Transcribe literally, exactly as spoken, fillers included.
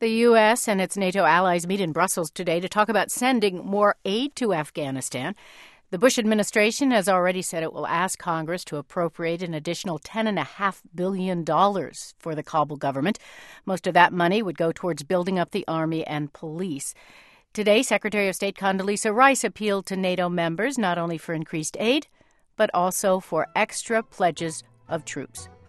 The U S and its NATO allies meet in Brussels today to talk about sending more aid to Afghanistan. The Bush administration has already said it will ask Congress to appropriate an additional ten point five billion dollars for the Kabul government. Most of that money would go towards building up the army and police. Today, Secretary of State Condoleezza Rice appealed to NATO members not only for increased aid, but also for extra pledges of troops.